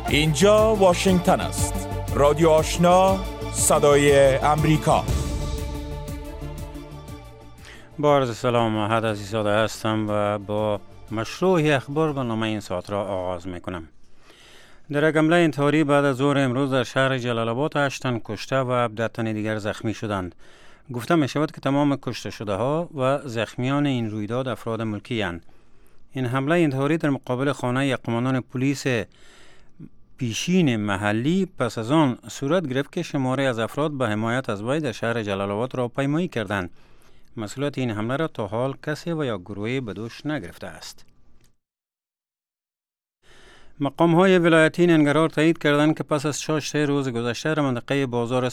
اینجا واشنگتن است. رادیو آشنا، صدای امریکا. با عرض سلام، احد عزیزاده هستم و با مشروع اخبار برنامه این ساعت را آغاز میکنم. در یک حمله انتحاری بعد از ظهر امروز در شهر جلال آباد 8 تن کشته و 17 تن دیگر زخمی شدند. گفته می شود که تمام کشته شده ها و زخمیان این رویداد افراد ملکی اند. این حمله انتحاری در مقابل خانه یک قماندان پلیس پیشین محلی پس از آن صورت گرفت که شماری از افراد به حمایت از وی در شهر جلال آباد را پیمایی کردند. مسئولیت این حمله را تا حال کسی و یا گروهی به دوش نگرفته است. مقام‌های ولایتی ننگرهار تایید کردند که پس از 6 روز گذشته در منطقه بازار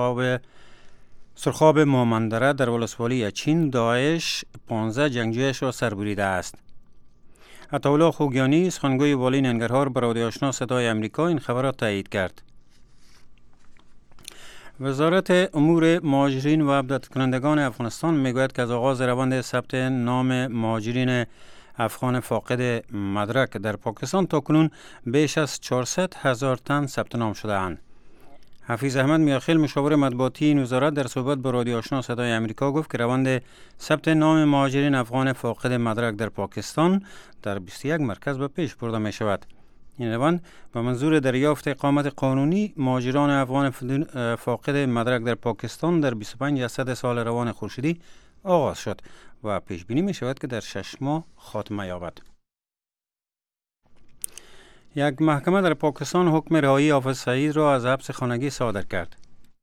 سرخاب مومندره در ولسوالی اچین داعش 15 جنگجویش را سربریده است. عطاالله خوگیانی سخنگوی والی ننگرهار به رادیو آشنا صدای امریکا این خبر را تایید کرد. وزارت امور مهاجرین و عبدت کنندگان افغانستان میگوید که از آغاز روند ثبت نام مهاجرین افغان فاقد مدرک در پاکستان تاکنون بیش از 400,000 تن ثبت نام شده اند. حفیظ احمد میاخیل مشاور مطبوعاتی این وزارت در صحبت با رادیو آشنا صدای امریکا گفت که روند ثبت نام مهاجرین افغان فاقد مدرک در پاکستان در 21 مرکز به پیش برده می شود. این روند به منظور دریافت اقامت قانونی مهاجران افغان فاقد مدرک در پاکستان در 25 اسد سال روان خورشیدی آغاز شد و پیش بینی می شود که در 6 ماه خاتمه یابد. یک محکمه در پاکستان حکم رهایی حافظ سعید را از حبس خانگی صادر کرد.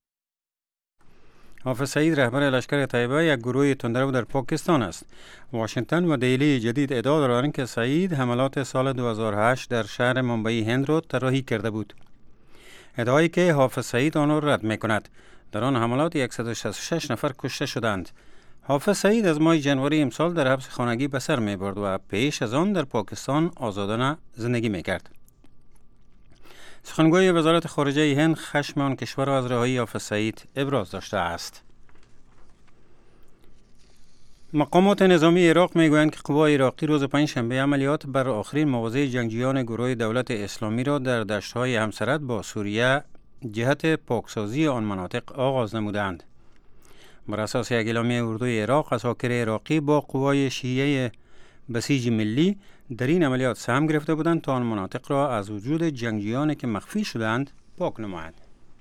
حافظ سعید رهبر لشکر طیبه یک گروه تندرو در پاکستان است. واشنگتن و دیلی جدید ادعا دارند که سعید حملات سال 2008 در شهر ممبئی هند را طراحی کرده بود. ادعایی که حافظ سعید آن را رد می‌کند. در آن حملات 166 نفر کشته شدند. حافظ سعید از ماه ژانویه امسال در حبس خانگی به سر می‌برد و پیش از آن در پاکستان آزادانه زندگی می‌کرد. سخنگوی وزارت خارجه هند خشم آن کشور را از رهایی حافظ سعید ابراز داشته است. مقامات نظامی عراق میگویند که قوای عراقی روز پنجشنبه عملیات بر آخرین مواضع جنگجویان گروه دولت اسلامی را در دشت‌های همسرد با سوریه جهت پاکسازی آن مناطق آغاز نمودند. بر اساس یک اعلامیه اردوی عراق، عساکر عراقی با قوای شیعه بسیج ملی در این عملیات سهم گرفته بودند تا آن مناطق را از وجود جنگجویانی که مخفی شدند پاک نمایند.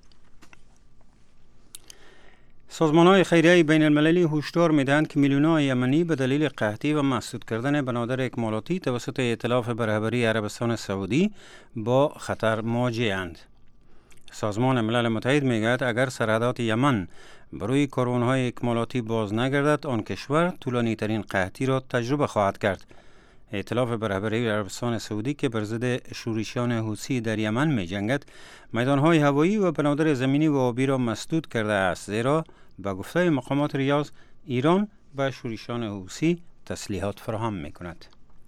سازمان‌های خیریه بین المللی هشدار می‌دهند که میلیون‌ها یمنی به دلیل قحطی و مسدود کردن بنادر اکمالاتی توسط ائتلاف بر رهبری عربستان سعودی با خطر مواجه‌اند. سازمان ملل متحد می‌گوید اگر سرحدات یمن برای کاروان‌های اکمالاتی باز نگردد، آن کشور طولانی‌ترین قحطی را تجربه خواهد کرد. ائتلاف بر رهبری عربستان سعودی که بر ضد شورشیان حوثی در یمن می‌جنگد، میدان‌های هوایی و بنادر زمینی و آبی را مسدود کرده است، زیرا به گفته مقامات ریاض ایران به شورشیان حوثی تسلیحات فراهم می‌کند.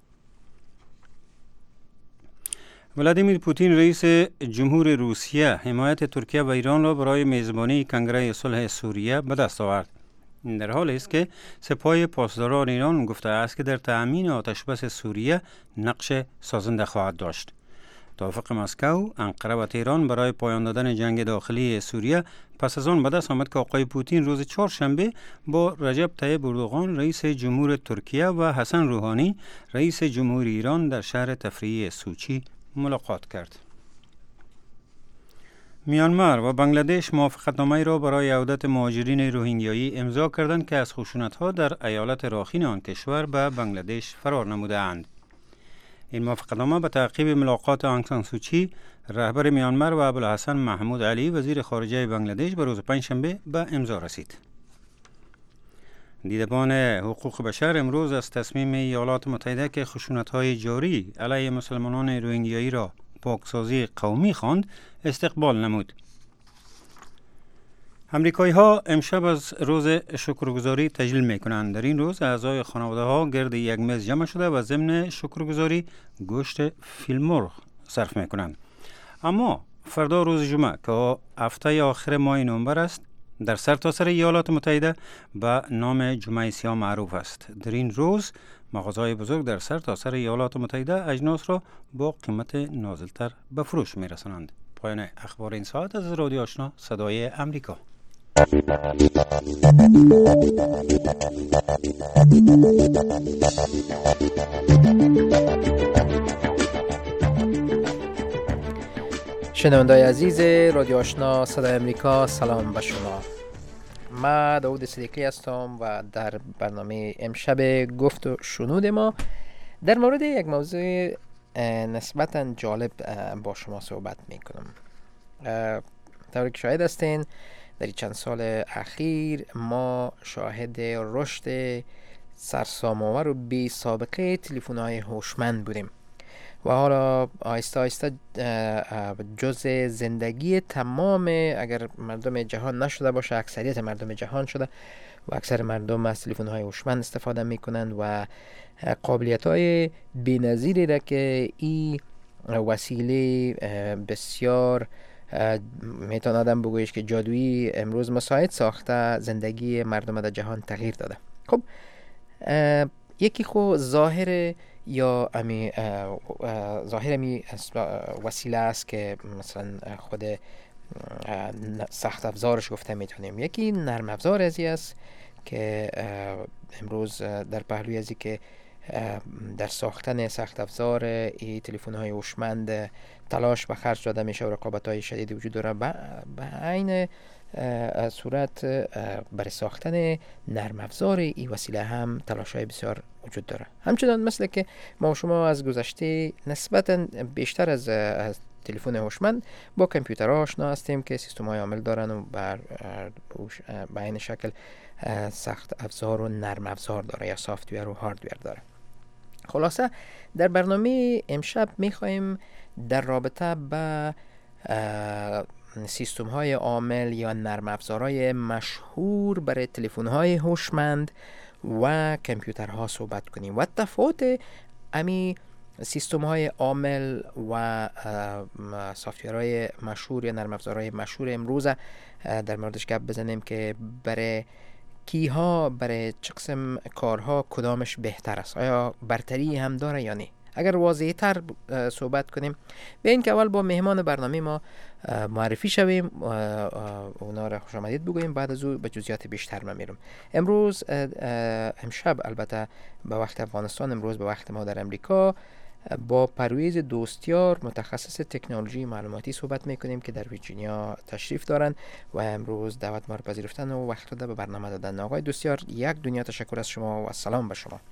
ولادیمیر پوتین رئیس جمهور روسیه حمایت ترکیه و ایران را برای میزبانی کنگره صلح سوریه به دست آورد. این در حالی است که سپاه پاسداران ایران گفته است که در تأمین آتش بس سوریه نقش سازنده خواهد داشت. توافق مسکو، انقره و تهران برای پایان دادن جنگ داخلی سوریه پس از آن به دست آمد که آقای پوتین روز چهارشنبه با رجب طیب اردوغان رئیس جمهور ترکیه و حسن روحانی رئیس جمهور ایران در شهر تفریحی سوچی ملاقات کرد. میانمار و بنگلادش موافقتنامه را برای عودت مهاجرین روهینگیایی امضا کردند که از خشونت‌ها در ایالت راخین آن کشور به بنگلادش فرار نموده‌اند. این موافقتنامه به تعقیب ملاقات آنگ سان سوچی رهبر میانمار و ابوالحسن محمود علی وزیر خارجه بنگلادش به روز پنجشنبه به امضا رسید. دیدبان حقوق بشر امروز از تصمیم ایالات متحده که خشونت‌های جاری علیه مسلمانان روهینگیایی را پاکسازی قومی خواند استقبال نمود. امریکایی‌ها امشب از روز شکرگزاری تجلیل می‌کنند. در این روز اعضای خانواده‌ها گرد یک میز جمع شده و ضمن شکرگزاری گوشت فیل مرغ صرف می‌کنند. اما فردا روز جمعه که هفته آخر ماه نوامبر است، در سرتاسر ایالات متحده به نام جمعه سیاه معروف است. در این روز مغازه‌های بزرگ در سرتاسر ایالات متحده اجناس را با قیمت نازلتر به فروش می‌رسانند. پایان اخبار این ساعت از رادیو آشنا صدای امریکا. شنونده‌های عزیز رادیو آشنا صدای امریکا، سلام به شما. من داود صدیقی هستم و در برنامه امشب گفت و شنود ما در مورد یک موضوع نسبتاً جالب با شما صحبت میکنم. طوری که شاهد هستین در چند سال اخیر ما شاهد رشد سرسام‌آور و بی سابقه تلفن‌های هوشمند بودیم و حالا آهسته آهسته جز زندگی تمام، اگر مردم جهان نشده باشه، اکثریت مردم جهان شده و اکثر مردم از تلفن‌های هوشمند استفاده میکنند و قابلیت‌های بی‌نظیری را که این وسیله بسیار میتونه آدم بگویش که جادویی امروز مساعد ساخته زندگی مردم در جهان تغییر داده. خب یکی خو ظاهر یا ظاهر می وسیله است که مثلا خود سخت افزارش گفته میتونیم. یکی نرم افزار ازی است که امروز در پهلوی ازی که در ساختن سخت افزار ای تلفن های هوشمند تلاش و خرج داده میشه و رقابت های شدید وجود داره. به عین صورت برای ساختن نرم افزار ای وسیله هم تلاش های بسیار وجود داره. همچنان مثل که ما شما از گذشته نسبتا بیشتر از تلفن هوشمند با کامپیوترها آشنا هستیم که سیستم های عامل دارن و به عین شکل سخت افزار و نرم افزار داره یا سافتویر و هاردویر داره. خلاصه در برنامه امشب میخوایم در رابطه با سیستم های عامل یا نرم افزارهای مشهور برای تلفن های هوشمند و کامپیوترها صحبت کنیم و تفاوت امی سیستم های عامل و سافتورهای مشهور یا نرم افزارهای مشهور امروز در موردش گپ بزنیم که برای کیها، برای چه قسم کارها کدامش بهتر است، آیا برتری هم داره یا نه. اگر واضح تر صحبت کنیم به این که اول با مهمان برنامه ما معرفی شویم، اونا را خوش آمدید بگوییم، بعد از او به جزئیات بیشتر من میرم. امشب البته به وقت افغانستان، امروز به وقت ما در امریکا، با پرویز دوستیار متخصص تکنولوژی معلوماتی صحبت میکنیم که در ویرجینیا تشریف دارن و امروز دعوت ما را پذیرفتن و وقت داده به برنامه دادن. آقای دوستیار، یک دنیا تشکر از شما و سلام به شما.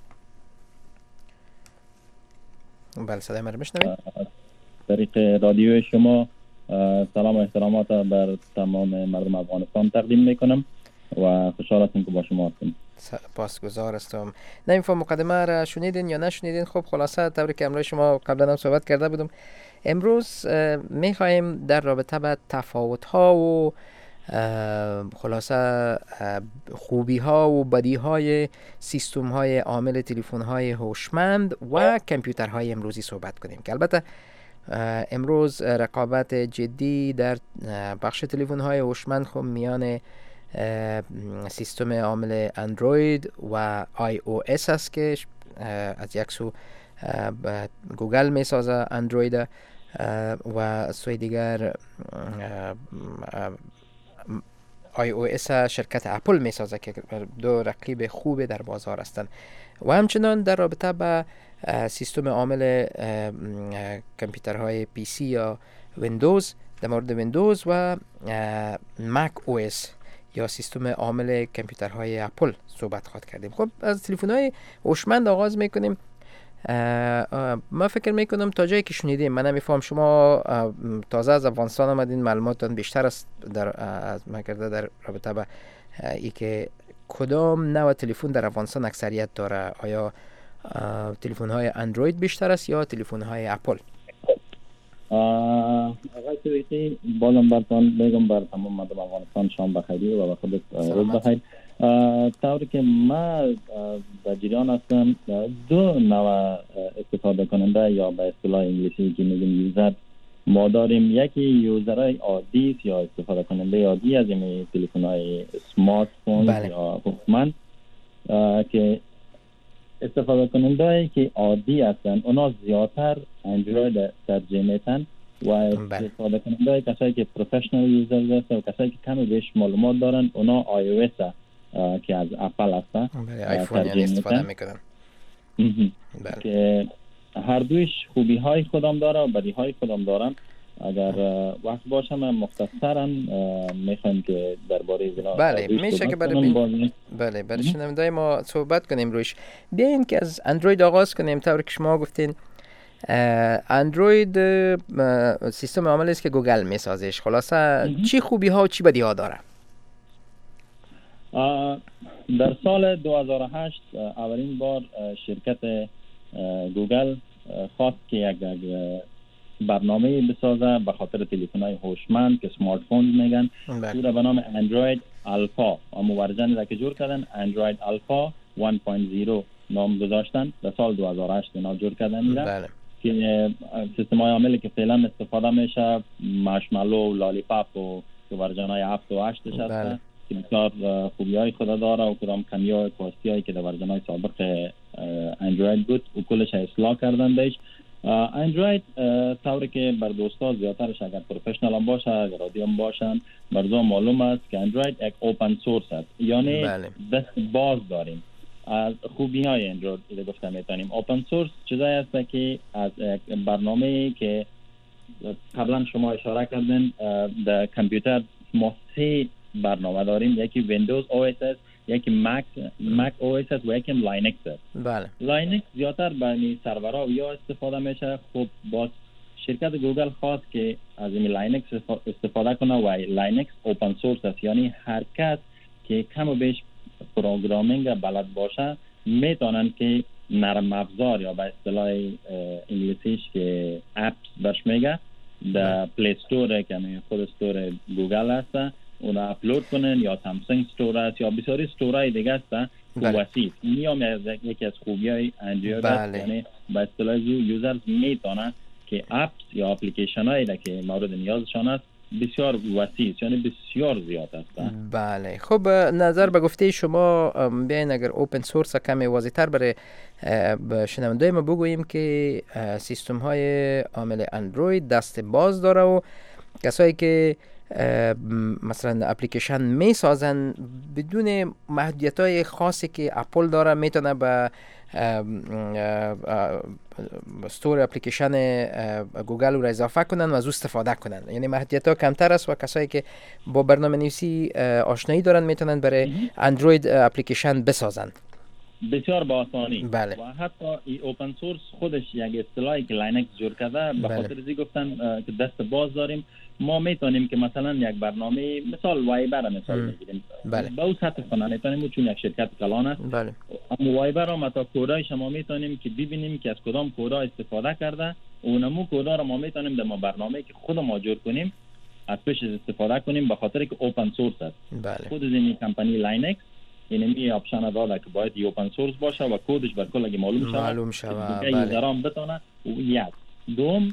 بله، صدای من رو میشنوید؟ طریق رادیو شما سلام و احترامات بر تمام مردم افغانستان تقدیم میکنم و خوشحال هستم که با شما هستم. سپاسگزار هستم. نمی‌فهم مقدمه را شنیدین یا نشنیدین. خب خلاصه طوری که امروز شما قبلا هم صحبت کرده بودم، امروز میخوایم در رابطه با تفاوت‌ها و خلاصه خوبی‌ها و بدی‌های سیستم‌های عامل تلفن‌های هوشمند و کامپیوترهای امروزی صحبت کنیم که البته امروز رقابت جدی در بخش تلفن‌های هوشمند خب میان سیستم عامل اندروید و آی او اس است که از یک سو گوگل میسازه اندروید و سوی دیگر آی او اس شرکت اپل میسازه که دو رقیب خوب در بازار هستند. و همچنان در رابطه با سیستم عامل کامپیوترهای پی سی یا ویندوز، در مورد ویندوز و مک او اس یا سیستم عامل کامپیوترهای اپل صحبت خواهد کردیم. خب از تلفن‌های هوشمند آغاز میکنیم. ما فکر میکنم تا جایی که شنیدیم، من نمیفهم، شما تازه از افغانستان آمدین، معلوماتتون بیشتر است از ما کرده در رابطه با ای که کدام نوع تلفن در افغانستان اکثریت داره، آیا تلفن‌های اندروید بیشتر است یا تلفن‌های اپل؟ آقای صدیقی، بازم براتون بگم بر تمام مردم افغانستان شام بخیر و خودت روز بخیر. طوری که ما در جریان هستم، دو نوع استفاده کننده یا به اصطلاح انگلیسی که میگیم یوزر ما داریم. یکی یوزرهای عادی است یا استفاده کننده عادی از این تلفن‌های سمارت فون یا هوشمند که استفاده کنندهایی که عادی هستن اونا زیادتر اندروید ترجیح میتن و استفاده کنندهایی کسایی که پروفشنال یوزرز هستن و کسایی که کم بیش معلومات دارن اونا آی او اس که از اپل هستن آیفون یعنی استفاده میکنن که هر دویش خوبی های خودم داره و بدی های خودم دارن. اگر وقت باشه من مختصرا میخوایم که درباره بله میشه که برای شنوندای ما صحبت کنیم روش. بیاین که از اندروید آغاز کنیم. طور که شما گفتین اندروید سیستم عامل است که گوگل میسازش. خلاصه چی خوبی ها و چی بدی ها داره؟ در سال 2008 اولین بار شرکت گوگل خواست که یک برنامه بسازه به خاطر تلفن‌های هوشمند که سمارت فون میگن. او را به نام اندروید الفا اما ورژن را که جور کردن اندروید الفا 1.0 نام گذاشتن. در سال 2008 اینا جور کردن میره که سیستم‌های عاملی که فعلا استفاده میشه مارشملو و لالیپاپ و ورژن‌های 7 و 8 هست که بسیار خوبی‌های خود داره و کدام کمی‌های کاستی‌هایی که در ورژن‌های سابق اندروید بود و کلش اصلاح کردن بهش. اندروید طوری که بر دوستا زیادترش اگر پروفشنال هم باشه اگر عادی هم باشن برزا معلوم است که اندروید یک اوپن سورس است، یعنی دست باز داریم. از خوبی های اندروید رو گفته میتونیم. اوپن سورس چیزایی است که از برنامه که قبلا شما اشاره کردین در کامپیوتر ما 3 برنامه داریم، یکی ویندوز او اس است، یکی مک او اس است و یکی لاینکس است. بله. لاینکس زیادتر برای سرورها یا استفاده میشه. خب باز شرکت گوگل خواست که از این لاینکس استفاده کنه و لاینکس اوپن سورس است، یعنی هر کس که کم و بیش پروگرامینگ بلد باشه میتونن که نرم افزار یا به اصطلاح انگلیسیش که اپس برش میگه در پلی استور که خود استور گوگل هست اون اپلود کنن یا سامسونگ استور است یا بسیاری استورهای دیگه است وسیع. این هم یکی از خوبی‌های اندروید است، یعنی به اصطلاح یوزرز میتونن که اپس یا اپلیکیشن هایی که مورد نیازشان است بسیار وسیع یعنی بسیار زیاد است. بله. خب نظر به گفته شما بیاین اگر اوپن سورس کمی واضح‌تر برای شنوندای ما بگوییم که سیستم های عامل اندروید دست باز داره و کسایی که مثلا اپلیکیشن می سازن بدون محدودیت های خاصی که اپل داره میتونه به استور اپلیکیشن گوگل رو اضافه کنن و از استفاده کنن. یعنی محدودیت ها کمتر است و کسایی که با برنامه نویسی آشنایی دارن میتونن برای اندروید اپلیکیشن بسازن بسیار با آسانی. بله. و حتی ای اوپن سورس خودش یک اصطلاحی که لاینکس جور کرده به خاطر ازی گفتن که دست باز داریم. ما میتونیم که مثلا یک برنامه مثال وایبر مثال بگیریم. بله. با اون سطح کنن میتونیم چون یک شرکت کلان است. بله. اما وایبر هم تا کدای شما میتونیم که ببینیم که از کدام کدا استفاده کرده اونمو کدا رو ما میتونیم در ما برنامه که خود ما جور کنیم از پیش استفاده کنیم به خاطر که اوپن سورس است. بله. خود از این کمپانی لاینکس این آپشن داده که باید اوپن سورس باشه و کدش بر کل اگه معلوم شود بله. یوزران بتونه یک دوم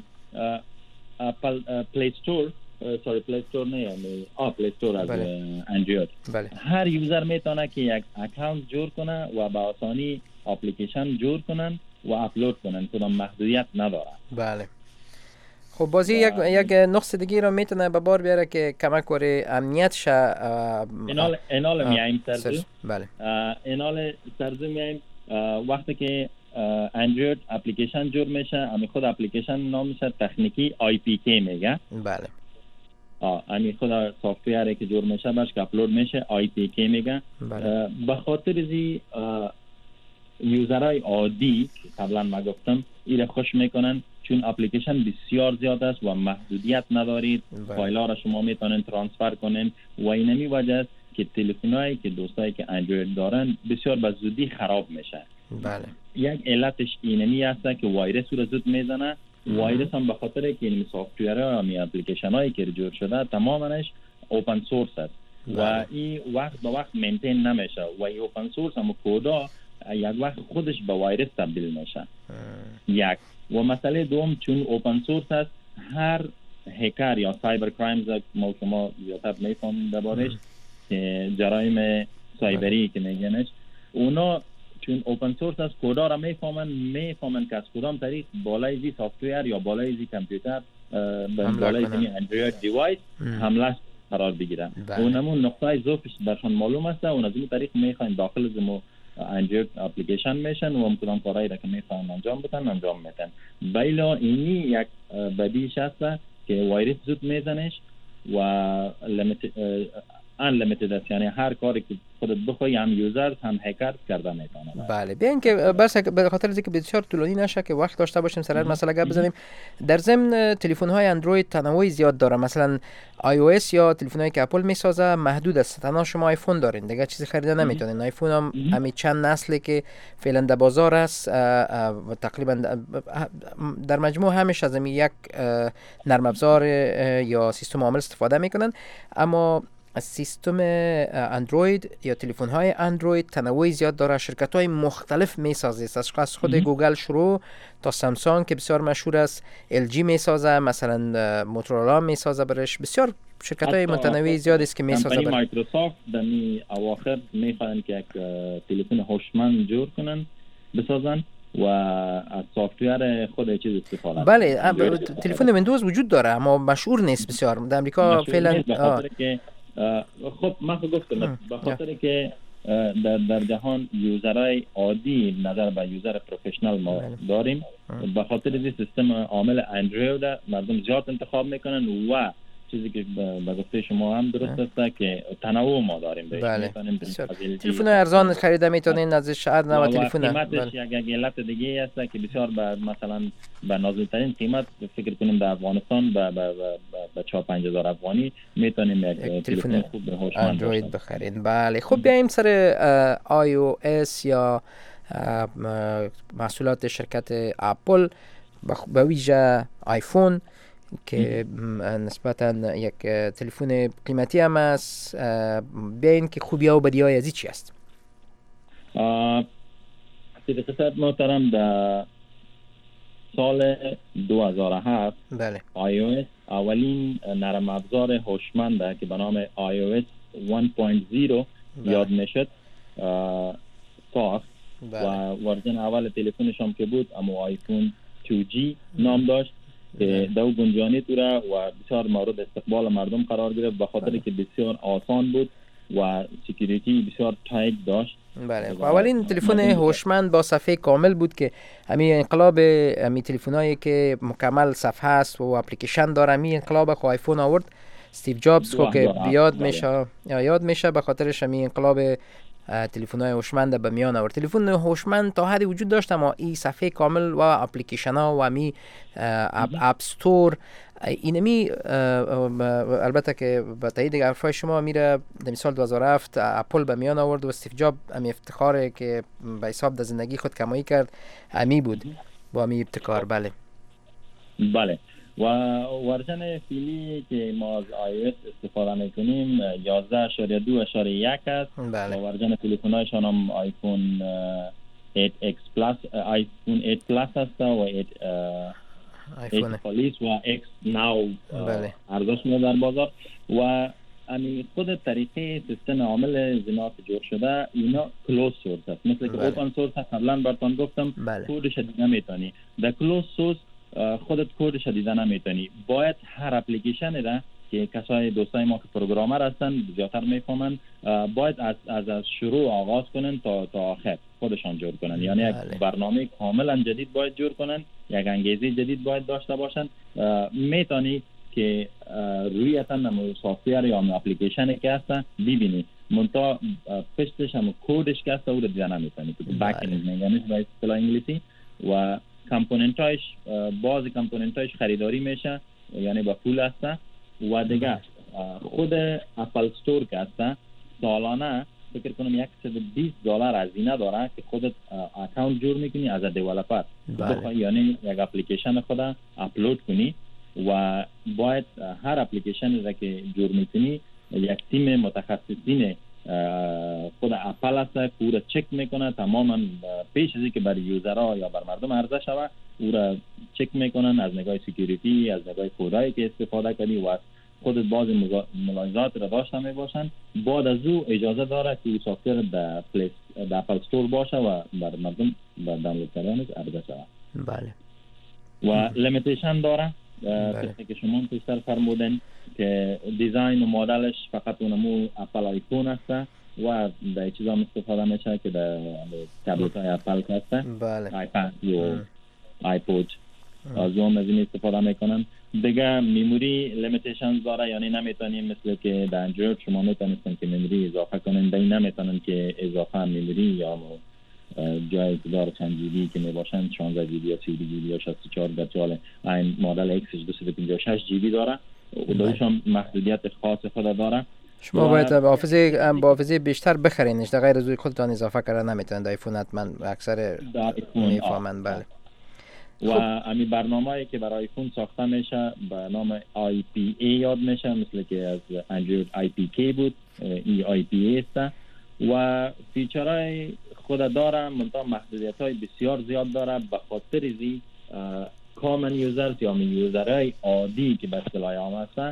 اپل پلی استور پلی استور نه یعنی پلی استور از اندروید. بله. هر یوزر میتونه که یک اکانت جور کنه و با آسانی اپلیکیشن جور کنن و اپلود کنن، کدام محدودیت نداره. بله. خب بازی یک نقص دیگه رو میتونه به بار بیاره که کمک کنه امنیت شه. اینال میایم سرزو. بله. اینال سرزو میایم وقتی که اندروید اپلیکیشن جور میشه امی خود اپلیکیشن نام میشه تکنیکی آی پی کی میگه. بله. امی خود سافتویری که جور میشه باش که اپلود میشه آی پی کی میگه. بله. به خاطر ازی یوزرهای عادی که قبلا ما گفتم ایره خوش میکنن چون اپلیکیشن بسیار زیاد است و محدودیت ندارید. فایل ها را شما میتونن ترانسفر کنین و اینمی وجه است که تلفن‌هایی که دوستایی که اندروید دارن بسیار به زودی خراب میشه. بله. یک علتش اینمی است که وایرس رو زود میزنه. وایرس هم به خاطر که این سافتورها و اپلیکیشن هایی که جور شده تمامش اوپن سورس است. بله. و این وقت به وقت مینتین نمیشه و این اوپن سورس هم کدا یک وقت خودش به وایرس تبدیل میشه. یک و مسئله دوم چون اوپن سورس است هر هکر یا سایبر کرایمز ما شما زیادتر میفهمیم دربارش که جرایم سایبری که میگنش اونا چون اوپن سورس از کدا را میفهمن که از کدام طریق بالای زی سافتویر یا بالای زی کامپیوتر بالای زی اندروید دیوایس حمله قرار بگیره. اونمون نقطه ضعفش برشان معلوم است و از این طریق میخواین داخل زمو اندروید اپلیکیشن میشن و کدام کارهایی را که میخوان انجام میتن. بیلا اینی یک بدیش است که وایرس زود میزنش و unlimited است، یعنی هر کاری که خودت بخوای هم یوزر هم هکر کرده میتونه. بله بیاین که بس به خاطر اینکه بسیار طولانی نشه که وقت داشته باشیم سر مسئله گپ بزنیم. در ضمن تلفن های اندروید تنوع زیاد داره، مثلا آی او اس یا تلفن هایی که اپل میسازه محدود است، تنها شما آیفون دارین دیگه چیزی خریده نمیتونین. آیفون هم همین چند نسلی که فعلا در بازار است و تقریبا در مجموع همش از یک نرم افزار یا سیستم عامل استفاده میکنن، اما سیستم اندروید یا تلفن های اندروید تنوع زیاد داره، شرکت های مختلف میسازه، از خود گوگل شروع تا سامسونگ که بسیار مشهور است، ال جی میسازه، مثلا موتورولا میسازه برش، بسیار شرکت های متنوع زیاد است که میسازه. کمپانی مایکروسافت در اواخر میخوان که یک تلفن هوشمند جور کنن بسازن و از سافتویر خود چیز استفاده. بله تلفن ویندوز وجود داره اما مشهور نیست بسیار در امریکا فعلا. خب من گفتم به خاطر که در جهان یوزرهای عادی نظر به یوزر پروفشنال ما داریم، به خاطر این سیستم عامل اندروید مردم زیاد انتخاب میکنن و چیزی که به گفته شما هم درست است که تنوع ما داریم. بله تلفن ارزان خریده میتونین از شهر و تلفن قیمتش یک علت دیگه است که بسیار مثلا به نازل‌ترین قیمت فکر کنیم در افغانستان به 4-5 هزار افغانی میتونیم یک تلفن خوب اندروید بخرید. بله خب بیایم سر آی او اس یا محصولات شرکت اپل به ویژه آیفون که نسبتا یک تلفن قیمتی هم است. بیاین که خوبی ها و بدی های ازی چی است؟ صدیق محترم در سال 2007 بله آی او اس اولین نرم افزار هوشمند که به نام آی او اس 1.0 یاد میشد ساخت و ورژن اول تلفنش هم که بود اما آیفون 2G نام داشت که دو گنجانی تو را و بسیار مورد استقبال مردم قرار گرفت به خاطر که بسیار آسان بود و سکیوریتی بسیار تایت داشت. بله اولین تلفن هوشمند با صفحه کامل بود که همین انقلاب همین تلفنایی که مکمل صفحه است و اپلیکیشن داره، همین انقلاب خو آیفون آورد. استیو جابز خو که یاد میشه به خاطرش همین انقلاب تلفن‌های هوشمند به میان آورد. تلفن هوشمند تا حدی وجود داشت اما این صفحه کامل و اپلیکیشن‌ها و می اپ استور اینمی البته که با تایید حرفای شما میره در سال 2007 اپل به میان آورد و استیو جاب امی افتخاره که به حساب در زندگی خود کمایی کرد امی بود با امی ابتکار. بله و ورژن فعلی که ما از iOS استفاده میکنیم 11.2.1 است. بله. و ورژن تلفن‌هایشان هم آیفون 8X پلاس، آیفون 8 پلاس است و 8 پلیس و X ناو عرضه شده در بازار و امی خود طریقه سیستم عامل زنا که جور شده اینا کلوز سورس است، مثل که اوپن سورس قبلا براتون گفتم کدش دیده نمیتونی در کلوز سورس خودت کدش دیده نمیتونی، باید هر اپلیکیشن را که کسای دوستای ما که پروگرامر هستن زیادتر میفهمن باید از شروع آغاز کنن تا آخر خودشان جور کنن، یعنی یک برنامه کاملا جدید باید جور کنن، یک انگیزه جدید باید داشته باشن. میتونی که روی اتن سافتویر یا اپلیکیشن که هستن ببینی منتها پشتش هم کودش که هست او رو دیده نمیتونی که بک اند میگن به اصطلاح انگلیسی و کامپوننتایش بعض کامپوننتایش خریداری میشه یعنی با پول هست و دیگه خود اپل استور که هست سالانه فکر کنم $120 هزینه داره که خودت اکانت جور میکنی از دیولپر یعنی یک اپلیکیشن خود اپلود کنی و باید هر اپلیکیشن را که جور میکنی یک تیم متخصصین خود اپل هست که او را چک میکنه تماما پیش از اینکه برای یوزرها یا بر مردم عرضه شود او را چک میکنن از نگاه سکیوریتی، از نگاه کودایی که استفاده کردی و خودت بعض ملاحظات را داشته میباشن. بعد از او اجازه داره که او سافتور در در اپل استور باشه و بر مردم بر دانلود کردنش عرضه شود. بله. و لیمیتیشن داره چیزی که شما پیشتر فرمودین که دیزاین و مدلش فقط اونمو اپل آیفون هست و در چیزا استفاده میشه که در تبلت های اپل هست. بله. آیپد و آیپود از اون از این استفاده میکنن. دیگه میموری لیمیتیشن داره، یعنی نمیتونیم مثل که در اندروید شما میتونستن که میموری اضافه کنن، دیگه نمیتونن که اضافه میموری یا جای داره چند جیبی که میباشن 16 جیبی یا 30 جیبی یا 64 گرچه این مدل ایکس 256 جیبی داره و دویش هم محدودیت خاص خود داره. شما باید با حافظه بیشتر بخرینش، در غیر از خودتان اضافه کردن نمیتونن. در آیفون حتما اکثر میفهمن. بله. و امی برنامه‌ای که برای آیفون ساخته میشه به نام IPA یاد میشه، مثل که از اندروید IPK بود، IPA است و فیچرهای خود داره، منتها محدودیت‌های بسیار زیاد داره. به خاطر زی کامن یوزرز یا یوزرهای عادی که به اصطلاح عام هستن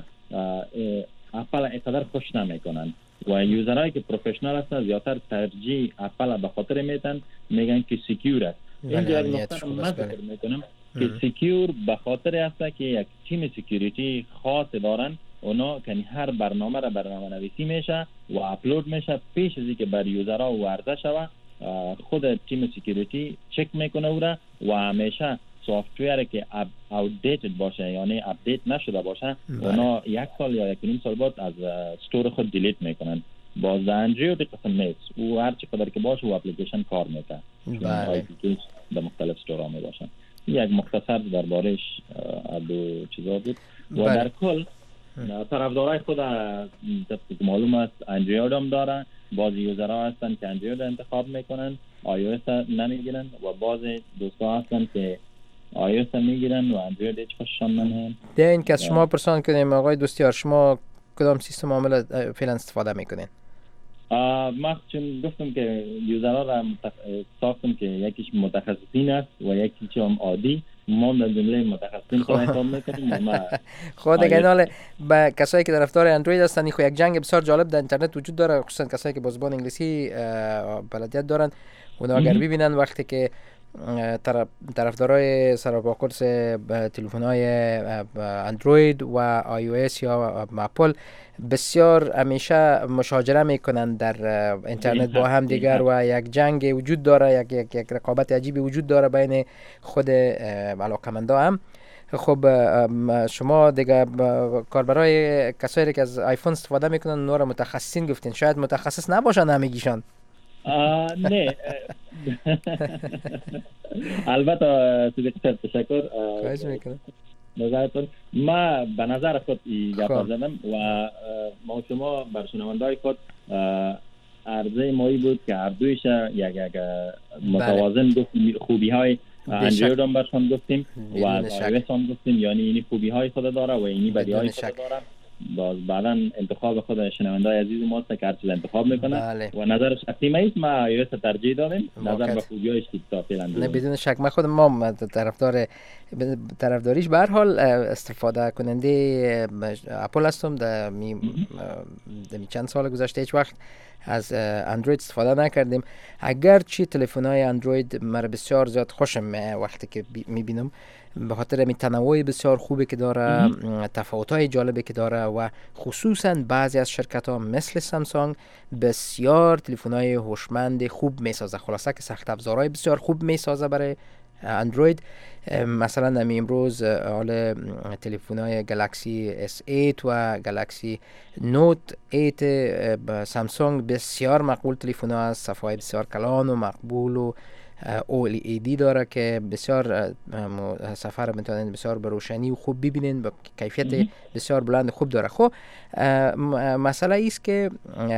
اپل اینقدر خوش نمیکنن و یوزرهایی که پروفشنال هستن زیادتر ترجیح اپل به خاطر میگن که سکیور است. اینجا نقطه من ذکر میکنم که سکیور به خاطر است که یک تیم سکیوریتی خاص دارن. اونا که هر برنامه را برنامه نویسی میشه و اپلود میشه، پیش از اینکه بر یوزرها ورزه شود خود تیم سکیوریتی چک میکنه او را و همیشه سافتویر که outdated باشه یعنی اپدیت نشده باشه اونا 1 سال یا 1.5 سال بعد از استور خود دیلیت میکنن. باز اندروید قسم نیست، او هر چقدر که باشه و اپلیکیشن کار میکنه. بله. در مختلف استورها میباشن. یک مختصر دربارش دو چیزا بود. و در کل طرفدارای خود معلوم است اندروید هم دارن. بعضی یوزرها هستن که اندروید انتخاب میکنن، iOS نمیگیرن و بعضی دوستا هستن که iOS میگیرن و اندروید هیچ خوششان نمیاد. ده این که از شما پرسان کنیم آقای دوستیار، شما کدام سیستم عامل فعلا استفاده میکنین؟ من چون گفتم که یوزرها را ساختم که یکیش متخصصین است و یکیش هم عادی. ما در جمله متخصصین خود میکنیم. خود دیگه حالا با کسایی که طرفدار اندروید هستن خو یک جنگ بسیار جالب در اینترنت وجود داره، خصوصا کسایی که با زبان انگلیسی بلدیت دارن. اونا اگر ببینن وقتی که طرفدارای سراپاکورس تلفن‌های اندروید و iOS یا اپل بسیار همیشه مشاجره میکنن در اینترنت با هم دیگر و یک جنگ وجود داره، یک رقابت عجیبی وجود داره بین خود علاقمندا هم. خب شما دیگه کاربرای کسایی که از آیفون استفاده میکنن اونا رو متخصصین گفتین، شاید متخصص نباشن همگیشان. نه البته صدیق تشکر. خواهش میکنم. نظرتون ما به نظر خود گپ زدم و ما شما بر شنونده‌های خود عرضه مایی بود که هر دویش یک متوازن گفتیم. خوبی‌های اندروید هم برشان گفتیم و از iOS هم گفتیم، یعنی این خوبی‌های خود داره و اینی بدی‌های خود داره. باز بعدا انتخاب خود شنونده‌های عزیز ما است که هر چیز انتخاب میکنه. بله. و نظر شخصی است ما iOS ترجیح دادیم نظر به خوبی‌هایش تا فعلا. نه بدون شک من خود ما طرفداریش به هر حال استفاده کننده اپل هستم. در چند سال گذشته هیچ وقت از اندروید استفاده نکردیم، اگرچه تلفن‌های اندروید مرا بسیار زیاد خوشم وقتی که میبینم به خاطر تنوع بسیار خوبی که داره، تفاوت‌های جالبی که داره و خصوصا بعضی از شرکت‌ها مثل سامسونگ بسیار تلفن‌های هوشمند خوب میسازه. خلاصه که سخت افزارهای بسیار خوب میسازه برای اندروید. مثلا امروز حال تلفن‌های گلکسی S8 و گلکسی نوت 8 سامسونگ بسیار مقبول تلفن‌ها است، صفحه بسیار کلان و مقبول و OLED داره که بسیار صفحه را میتونید بسیار به روشنی و خوب ببینید، با کیفیت بسیار بلند خوب داره. خب مسئله ایست که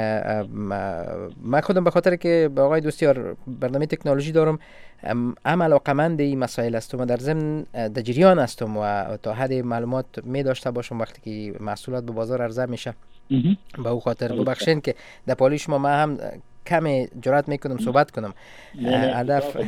من خودم به خاطر که با آقای دوستیار برنامه تکنولوژی دارم علاقه‌مند این مسائل هستم و در ضمن در جریان هستم و تا حد معلومات می داشته باشم وقتی که محصولات به بازار عرضه میشه. به او خاطر ببخشید که در پالی شما من هم کمی جرات میکنم صحبت کنم. هدف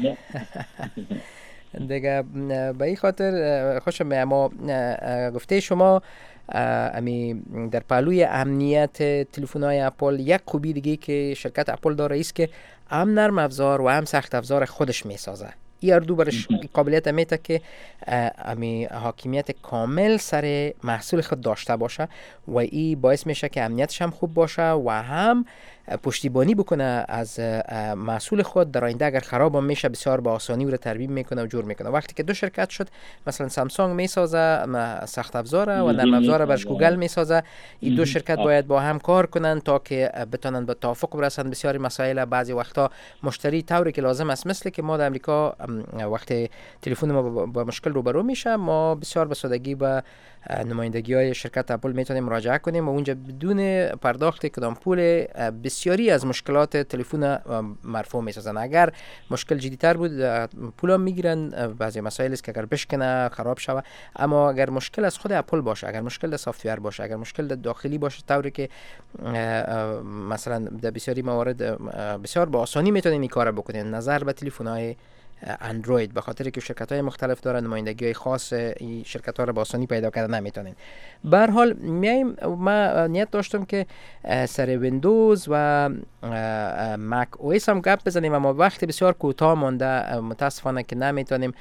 دیگه به این خاطر خوشم ما گفته شما امی در پهلوی امنیت تلفن‌های اپل یک خوبی دیگه که شرکت اپل داره است که هم نرم افزار و هم سخت افزار خودش میسازه. این هر دو برش قابلیت میته که امی حاکمیت کامل سر محصول خود داشته باشه و این باعث میشه که امنیتش هم خوب باشه و هم پشتیبانی بکنه از محصول خود در آینده اگر خراب هم میشه بسیار با آسانی او رو ترمیم میکنه و جور میکنه. وقتی که دو شرکت شد، مثلا سامسونگ میسازه سخت افزار و نرم افزار برش گوگل میسازه، این دو شرکت باید با هم کار کنن تا که بتونن به توافق برسن. بسیاری مسائل بعضی وقتا مشتری طوری که لازم است، مثل که ما در امریکا وقتی تلفن ما با مشکل روبرو میشه، ما بسیار به سادگی به نمایندگی های شرکت اپل میتونیم مراجعه کنیم و اونجا بدون پرداخت کدام پول بسیاری از مشکلات تلفن مرفوع میسازن. اگر مشکل جدی‌تر بود پول هم میگیرن، بعضی مسائل است که اگر بشکنه خراب شوه. اما اگر مشکل از خود اپل باشه، اگر مشکل سافت ویر باشه، اگر مشکل داخلی باشه، طوری که مثلا در بسیاری موارد بسیار با آسانی میتونین این کارو بکنین. نظر به تلفن‌های اندروید، به خاطر که شرکت‌های مختلف دارن نمایندگی‌های خاص، این شرکت‌ها رو با آسانی پیدا کردن نمیتونین. به هر حال ما نیت داشتم که سر ویندوز و مک او اس هم گپ بزنیم، اما وقت بسیار کوتاه مونده، متاسفانه که نمیتونیم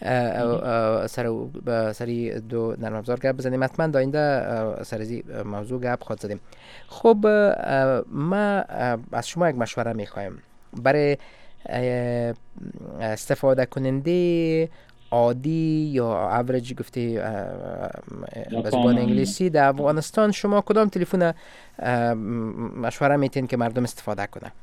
سری دو نرم افزار گپ بزنیم. حتما در آینده سر این موضوع گپ خواهد زدیم. خب ما از شما یک مشوره می‌خوایم برای استفاده کننده عادی یا اوریج، گفتی به زبان انگلیسی، در افغانستان شما کدام تلفن مشوره میتین که مردم استفاده کنه؟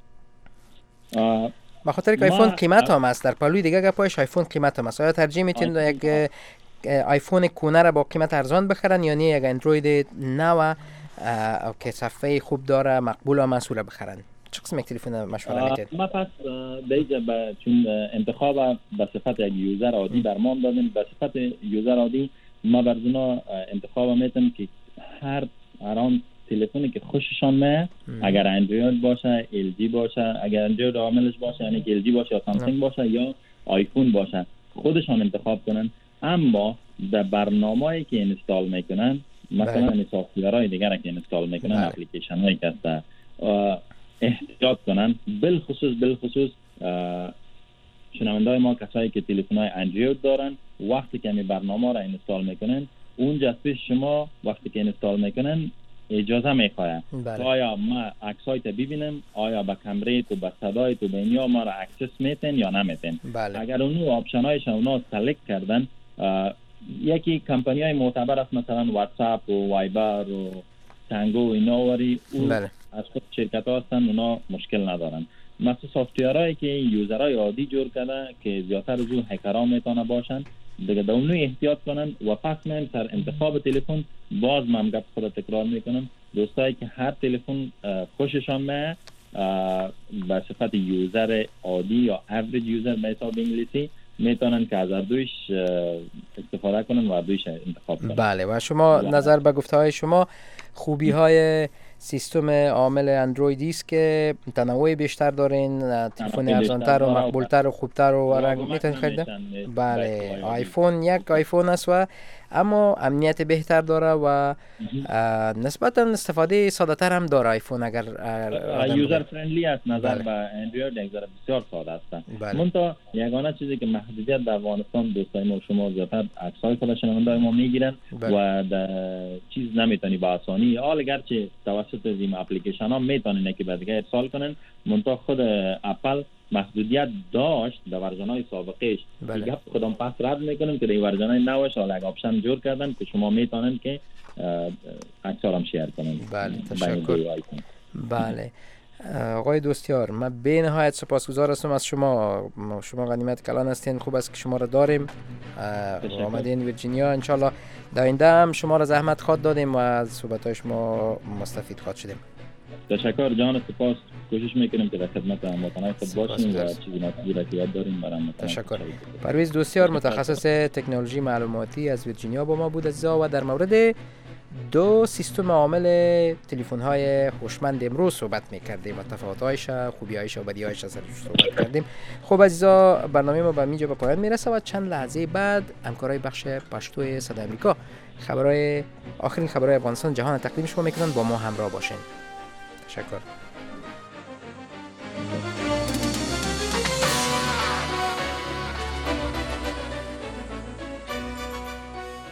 به خاطر که آیفون قیمت هم است، در پلوی دیگه گپایش آیفون قیمت هم است. آیا ترجیح میتین یک آیفون کونه را با قیمت ارزان بخرن یا نه یک اندروید نو که صفحه خوب داره مقبول و مسئول بخرن؟ چه قسم یک تلفن مشوره میتید؟ ما پس دیگه چون انتخاب به صفت یک یوزر عادی درمان دادیم، به صفت یوزر عادی ما برزونا انتخاب میتیم که هر آن تلفنی که خوششان میاد، اگر اندروید باشه، ال جی باشه، اگر اندروید عاملش باشه یعنی که ال جی باشه یا سامسونگ باشه یا آیفون باشه، خودشان انتخاب کنن. اما در برنامه‌ای که اینستال میکنن، مثلا این سافت‌ورهای دیگر که اینستال میکنن، اپلیکیشن هایی که هست، احتیاط کنن. بالخصوص شنونده‌های ما کسایی که تلفن‌های اندروید دارن، وقتی که می برنامه را اینستال میکنن، اونجا پیش شما وقتی که اینستال میکنن اجازه میخواهد آیا ما عکسای تو ببینیم، آیا با کامرای تو، با صدای تو، به اینیا ما را اکسس میتین یا نمیتین. اگر اونو آپشنایش اونا سلکت کردن، یکی کمپانی‌های معتبر است، مثلا واتساپ و وایبر و تانگو و اینا وری از خود شرکت ها هستن، اونا مشکل ندارن. مثل سافت‌ورهایی که یوزرهای عادی جور کرده که زیادتر از اون هکرها میتونه باشن، دیگه در اونو احتیاط کنن. و پس من سر انتخاب تلفن باز من گپ خود تکرار میکنم، دوستایی که هر تلفن خوششان میاد به صفت یوزر عادی یا اوریج یوزر به حساب انگلیسی میتونن که از دویش استفاده کنن و دویش انتخاب کنن. بله. و شما نظر به گفته‌های شما خوبی های سیستم عامل اندرویدی است که تنوع بیشتر دارین، تلفن ارزانتر و مقبولتر و خوبتر و رنگ میتونید خریدن. بله. آیفون یک آیفون است و اما امنیت بهتر داره و نسبتا استفاده ساده تر هم داره آیفون. اگر یوزر فرندلی است نظر به اندروید یک ذره بسیار ساده است. منتها یگانه چیزی که محدودیت در افغانستان دوستای ما شما زیادتر عکسای خودشون ما میگیرن و چیز نمیتونی با آسانی، حال گرچه توسط این اپلیکیشن ها میتونن که بعد دیگه ارسال کنن، منتها خود اپل محدودیت داشت در ورژن های سابقش. دیگه خودم پس رد میکنم که در ورژن های نوش حالا یک آپشن جور کردن که شما میتونن که عکس‌ها هم شیر کنن. بله، تشکر. بله آقای دوستیار، من به نهایت سپاسگزار هستم از شما. شما غنیمت کلان هستین، خوب است که شما را داریم. آمدین ویرجینیا، انشالله در آینده هم شما را زحمت خواهد دادیم و از صحبت‌های شما مستفید خواهد شدیم. تشکر جان، سپاس. کوشش میکنیم که در خدمت هموطنان خود باشیم و چیزی مطلوبی را که یاد داریم برام. تشکر. پرویز دوستیار متخصص تکنولوژی معلوماتی از ویرجینیا با ما بود عزیزا و در مورد دو سیستم عامل تلفن‌های هوشمند امروز صحبت می‌کردیم و تفاوت‌هایش، خوبی‌هایش و بدی‌هایش از صحبت کردیم. خب عزیزا، برنامه ما به اینجا به پایان میرسه و چند لحظه بعد همکارای بخش پشتو صدای آمریکا آخرین خبرهای افغانستان جهان تقدیم شما میکنن. با ما همراه باشین. تشکر.